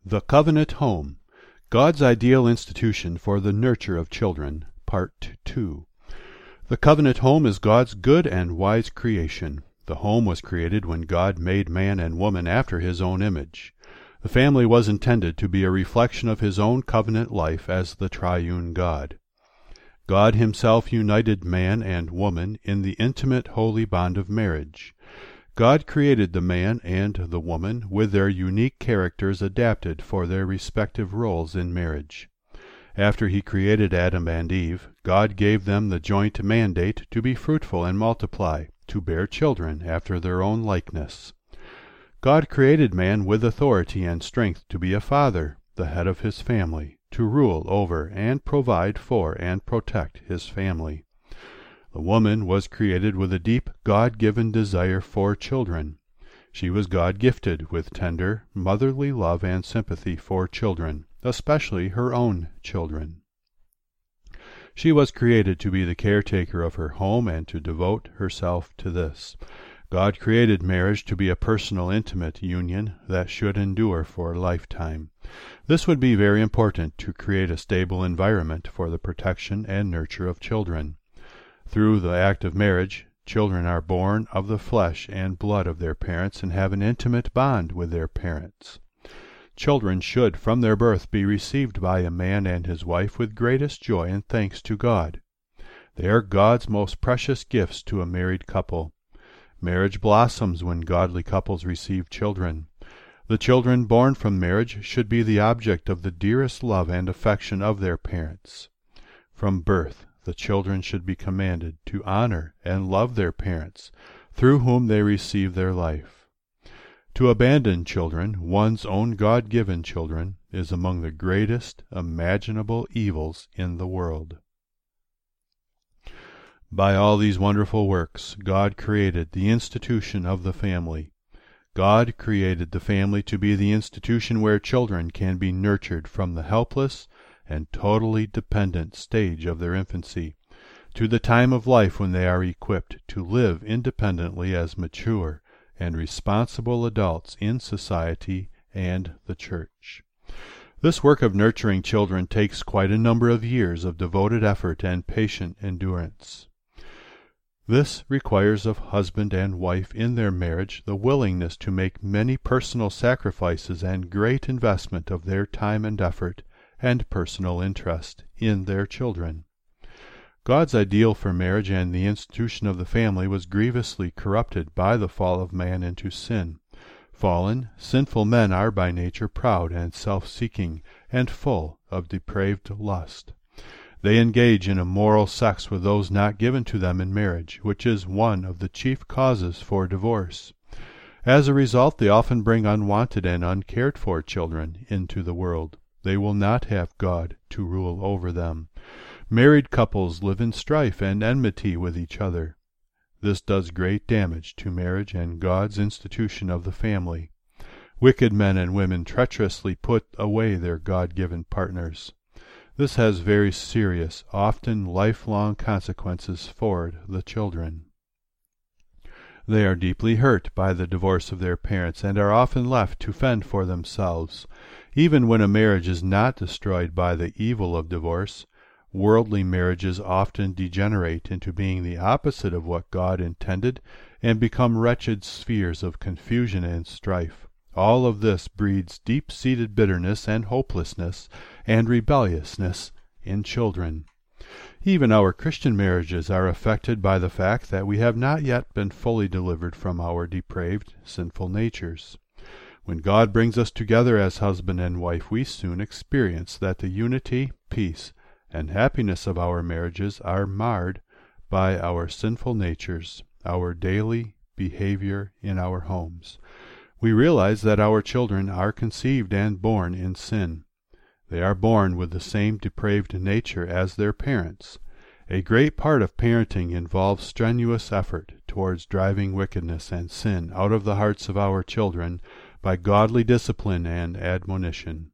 The Covenant Home, God's Ideal Institution for the Nurture of Children, Part 2. The covenant home is God's good and wise creation. The home was created when God made man and woman after His own image. The family was intended to be a reflection of His own covenant life as the triune God. God Himself united man and woman in the intimate holy bond of marriage. God created the man and the woman with their unique characters adapted for their respective roles in marriage. After He created Adam and Eve, God gave them the joint mandate to be fruitful and multiply, to bear children after their own likeness. God created man with authority and strength to be a father, the head of his family, to rule over and provide for and protect his family. The woman was created with a deep God-given desire for children. She was God-gifted with tender, motherly love and sympathy for children, especially her own children. She was created to be the caretaker of her home and to devote herself to this. God created marriage to be a personal, intimate union that should endure for a lifetime. This would be very important to create a stable environment for the protection and nurture of children. Through the act of marriage, children are born of the flesh and blood of their parents and have an intimate bond with their parents. Children should from their birth be received by a man and his wife with greatest joy and thanks to God. They are God's most precious gifts to a married couple. Marriage blossoms when godly couples receive children. The children born from marriage should be the object of the dearest love and affection of their parents. From birth, the children should be commanded to honor and love their parents, through whom they receive their life. To abandon children, one's own God-given children, is among the greatest imaginable evils in the world. By all these wonderful works, God created the institution of the family. God created the family to be the institution where children can be nurtured from the helpless and totally dependent stage of their infancy, to the time of life when they are equipped to live independently as mature and responsible adults in society and the church. This work of nurturing children takes quite a number of years of devoted effort and patient endurance. This requires of husband and wife in their marriage the willingness to make many personal sacrifices and great investment of their time and effort and personal interest in their children. God's ideal for marriage and the institution of the family was grievously corrupted by the fall of man into sin. Fallen, sinful men are by nature proud and self-seeking and full of depraved lust. They engage in immoral sex with those not given to them in marriage, which is one of the chief causes for divorce. As a result, they often bring unwanted and uncared-for children into the world. They will not have God to rule over them. Married couples live in strife and enmity with each other. This does great damage to marriage and God's institution of the family. Wicked men and women treacherously put away their God-given partners. This has very serious, often lifelong consequences for the children. They are deeply hurt by the divorce of their parents and are often left to fend for themselves. Even when a marriage is not destroyed by the evil of divorce, worldly marriages often degenerate into being the opposite of what God intended and become wretched spheres of confusion and strife. All of this breeds deep-seated bitterness and hopelessness and rebelliousness in children. Even our Christian marriages are affected by the fact that we have not yet been fully delivered from our depraved, sinful natures. When God brings us together as husband and wife, we soon experience that the unity, peace, and happiness of our marriages are marred by our sinful natures, our daily behavior in our homes. We realize that our children are conceived and born in sin. They are born with the same depraved nature as their parents. A great part of parenting involves strenuous effort towards driving wickedness and sin out of the hearts of our children by godly discipline and admonition.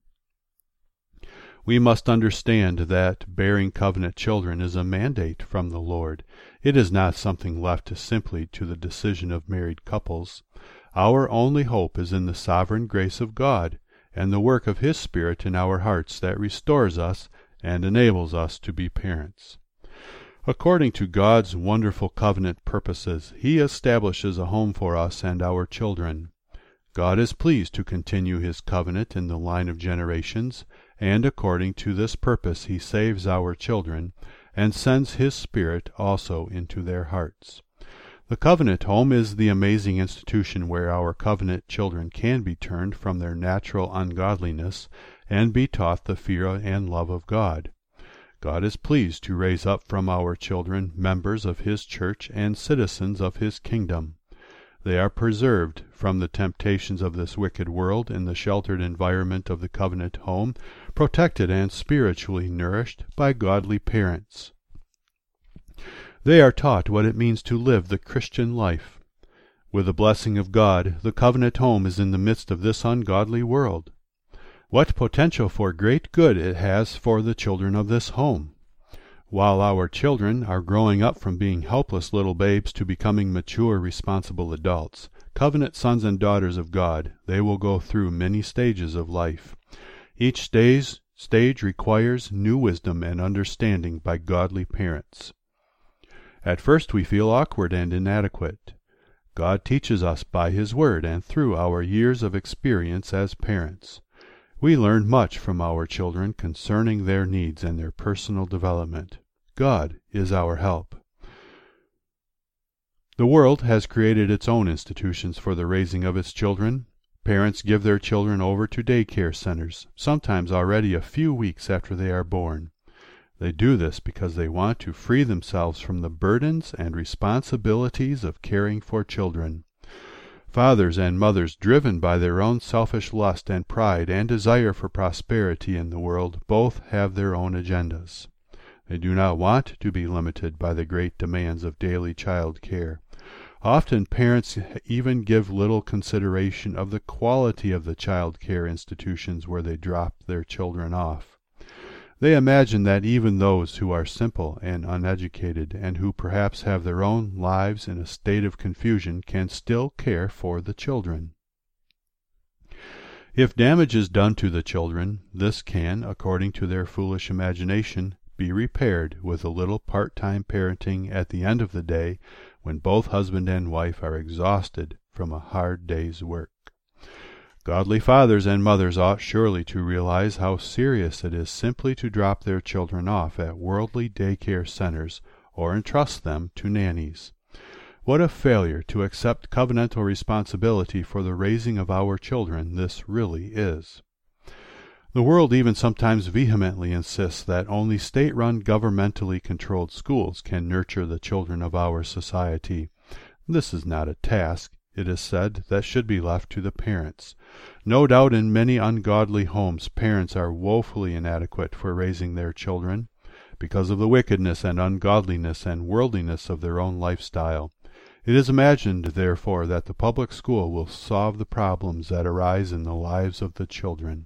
We must understand that bearing covenant children is a mandate from the Lord. It is not something left simply to the decision of married couples. Our only hope is in the sovereign grace of God and the work of His Spirit in our hearts that restores us and enables us to be parents. According to God's wonderful covenant purposes, He establishes a home for us and our children. God is pleased to continue His covenant in the line of generations, and according to this purpose He saves our children and sends His Spirit also into their hearts. The covenant home is the amazing institution where our covenant children can be turned from their natural ungodliness and be taught the fear and love of God. God is pleased to raise up from our children members of His church and citizens of His kingdom. They are preserved from the temptations of this wicked world in the sheltered environment of the covenant home, protected and spiritually nourished by godly parents. They are taught what it means to live the Christian life. With the blessing of God, the covenant home is in the midst of this ungodly world. What potential for great good it has for the children of this home! While our children are growing up from being helpless little babes to becoming mature, responsible adults, covenant sons and daughters of God, they will go through many stages of life. Each stage requires new wisdom and understanding by godly parents. At first we feel awkward and inadequate. God teaches us by His Word and through our years of experience as parents. We learn much from our children concerning their needs and their personal development. God is our help. The world has created its own institutions for the raising of its children. Parents give their children over to daycare centers, sometimes already a few weeks after they are born. They do this because they want to free themselves from the burdens and responsibilities of caring for children. Fathers and mothers, driven by their own selfish lust and pride and desire for prosperity in the world, both have their own agendas. They do not want to be limited by the great demands of daily child care. Often parents even give little consideration of the quality of the child care institutions where they drop their children off. They imagine that even those who are simple and uneducated, and who perhaps have their own lives in a state of confusion, can still care for the children. If damage is done to the children, this can, according to their foolish imagination, be repaired with a little part-time parenting at the end of the day, when both husband and wife are exhausted from a hard day's work. Godly fathers and mothers ought surely to realize how serious it is simply to drop their children off at worldly daycare centers or entrust them to nannies. What a failure to accept covenantal responsibility for the raising of our children this really is. The world even sometimes vehemently insists that only state-run, governmentally controlled schools can nurture the children of our society. This is not a task, it is said, that should be left to the parents. No doubt in many ungodly homes parents are woefully inadequate for raising their children, because of the wickedness and ungodliness and worldliness of their own lifestyle. It is imagined, therefore, that the public school will solve the problems that arise in the lives of the children.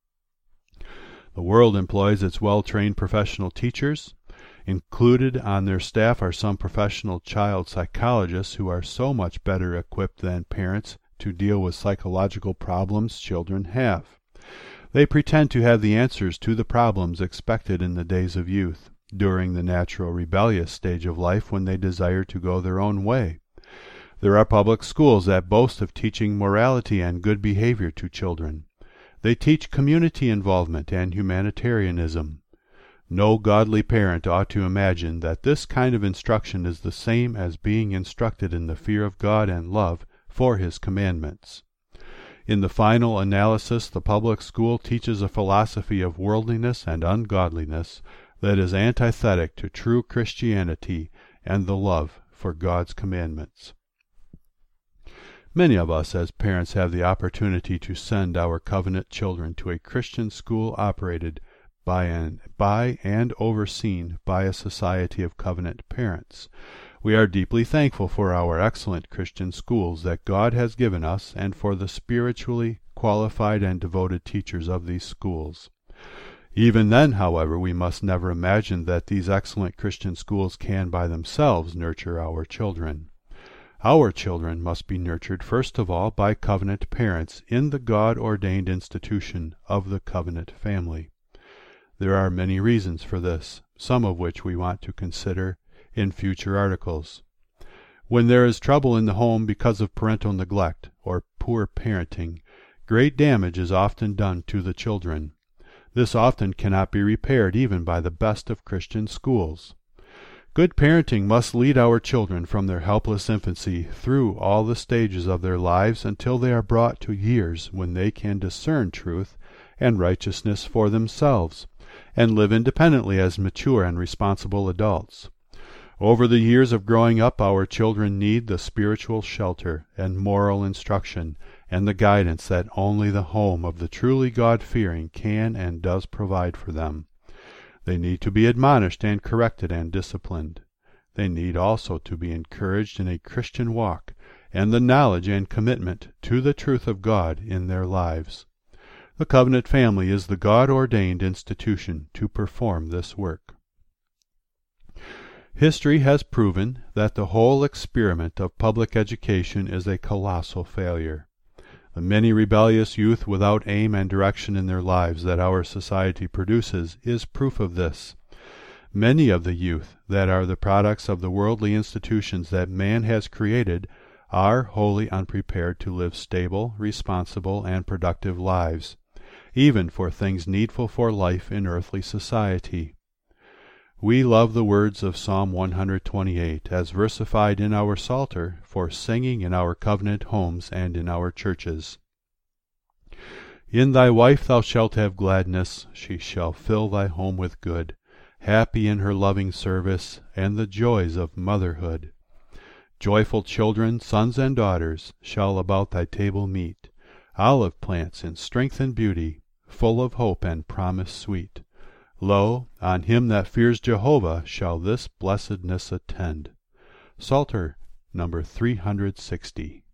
The world employs its well-trained professional teachers. Included on their staff are some professional child psychologists who are so much better equipped than parents to deal with psychological problems children have. They pretend to have the answers to the problems expected in the days of youth, during the natural rebellious stage of life when they desire to go their own way. There are public schools that boast of teaching morality and good behavior to children. They teach community involvement and humanitarianism. No godly parent ought to imagine that this kind of instruction is the same as being instructed in the fear of God and love for His commandments. In the final analysis, the public school teaches a philosophy of worldliness and ungodliness that is antithetic to true Christianity and the love for God's commandments. Many of us as parents have the opportunity to send our covenant children to a Christian school operated by and overseen by a society of covenant parents. We are deeply thankful for our excellent Christian schools that God has given us and for the spiritually qualified and devoted teachers of these schools. Even then, however, we must never imagine that these excellent Christian schools can by themselves nurture our children. Our children must be nurtured first of all by covenant parents in the God-ordained institution of the covenant family. There are many reasons for this, some of which we want to consider in future articles. When there is trouble in the home because of parental neglect or poor parenting, great damage is often done to the children. This often cannot be repaired even by the best of Christian schools. Good parenting must lead our children from their helpless infancy through all the stages of their lives until they are brought to years when they can discern truth and righteousness for themselves, and live independently as mature and responsible adults. Over the years of growing up, our children need the spiritual shelter and moral instruction and the guidance that only the home of the truly God-fearing can and does provide for them. They need to be admonished and corrected and disciplined. They need also to be encouraged in a Christian walk and the knowledge and commitment to the truth of God in their lives. The covenant family is the God-ordained institution to perform this work. History has proven that the whole experiment of public education is a colossal failure. The many rebellious youth without aim and direction in their lives that our society produces is proof of this. Many of the youth that are the products of the worldly institutions that man has created are wholly unprepared to live stable, responsible, and productive lives, even for things needful for life in earthly society. We love the words of Psalm 128 as versified in our Psalter for singing in our covenant homes and in our churches. In thy wife thou shalt have gladness, she shall fill thy home with good, happy in her loving service, and the joys of motherhood. Joyful children, sons and daughters, shall about thy table meet, olive plants in strength and beauty, full of hope and promise sweet. Lo, on him that fears Jehovah shall this blessedness attend. Psalter number 360.